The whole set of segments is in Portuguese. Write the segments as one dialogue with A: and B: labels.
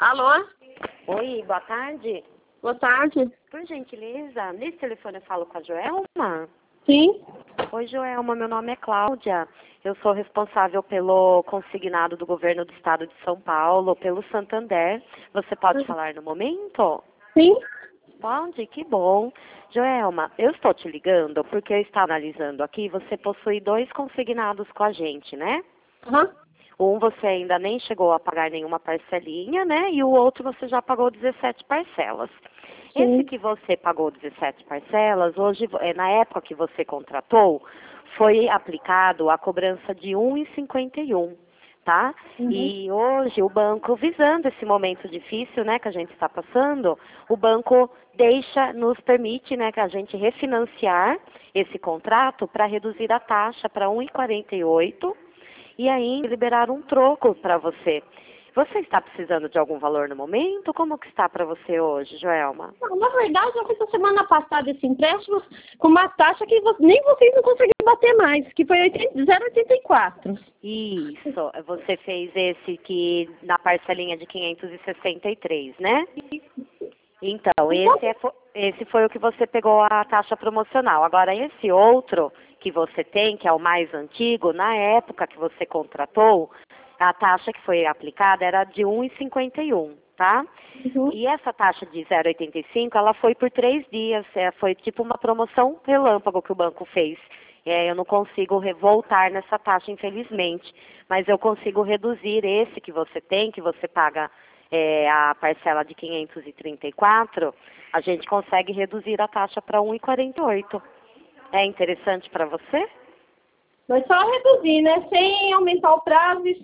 A: Alô?
B: Oi, boa tarde.
A: Boa tarde.
B: Por gentileza, nesse telefone eu falo com a Joelma?
A: Sim?
B: Oi, Joelma, meu nome é Cláudia. Eu sou responsável pelo consignado do governo do estado de São Paulo, pelo Santander. Você pode falar no momento?
A: Sim?
B: Pode, que bom. Joelma, eu estou te ligando porque eu estava analisando aqui, você possui 2 consignados com a gente, né?
A: Aham.
B: Um você ainda nem chegou a pagar nenhuma parcelinha, né? E o outro você já pagou 17 parcelas. Esse
A: Sim.
B: que você pagou 17 parcelas, hoje, na época que você contratou, foi aplicado a cobrança de 1,51, tá?
A: Uhum.
B: E hoje o banco, visando esse momento difícil, né, que a gente está passando, o banco nos permite, né, que a gente refinanciar esse contrato para reduzir a taxa para 1,48 e aí liberar um troco para você. Você está precisando de algum valor no momento? Como que está para você hoje, Joelma?
A: Não, na verdade, eu fiz a semana passada esse empréstimo com uma taxa que nem vocês não conseguiram bater mais, que foi 0,84.
B: Isso, você fez esse que na parcelinha de 563, né? Então,
A: Então,
B: esse foi o que você pegou a taxa promocional. Agora, esse outro que você tem, que é o mais antigo, na época que você contratou, a taxa que foi aplicada era de 1,51, tá?
A: uhum.
B: E essa taxa de 0,85, ela foi por 3 dias, foi tipo uma promoção relâmpago que o banco fez. Eu não consigo voltar nessa taxa, infelizmente, mas eu consigo reduzir esse que você tem, que você paga a parcela de 534, a gente consegue reduzir a taxa para 1,48. É interessante para você?
A: Mas só reduzir, né? Sem aumentar o prazo e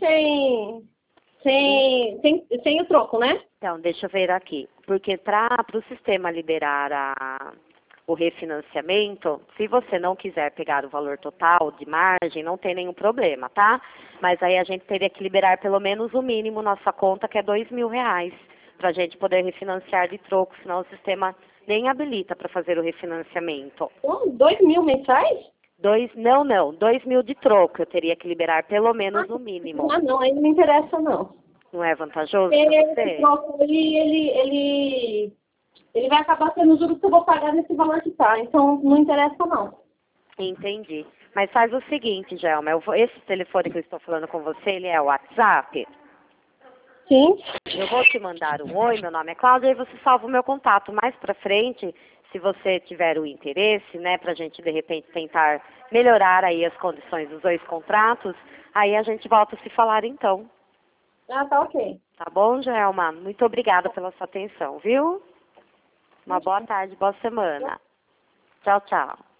A: sem o troco, né?
B: Então, deixa eu ver aqui. Porque para o sistema liberar o refinanciamento, se você não quiser pegar o valor total de margem, não tem nenhum problema, tá? Mas aí a gente teria que liberar pelo menos o mínimo nossa conta, que é R$ 2.000, para a gente poder refinanciar de troco, senão o sistema nem habilita para fazer o refinanciamento.
A: Então, 2.000 mensais?
B: Não, 2.000 de troco, eu teria que liberar pelo menos o mínimo.
A: Não, aí não me interessa, não.
B: Não é vantajoso para
A: Esse
B: você?
A: troco, ele vai acabar sendo o juros que eu vou pagar nesse valor que tá. Então, não interessa, não.
B: Entendi. Mas faz o seguinte, Gelma, esse telefone que eu estou falando com você, ele é o WhatsApp?
A: Sim?
B: Eu vou te mandar um oi, meu nome é Cláudia, e você salva o meu contato. Mais pra frente, se você tiver o interesse, né, pra gente de repente tentar melhorar aí as condições dos 2 contratos, aí a gente volta a se falar então.
A: Ah, tá ok.
B: Tá bom, Gelma? Muito obrigada pela sua atenção, viu? Uma boa tarde, boa semana. Tchau, tchau.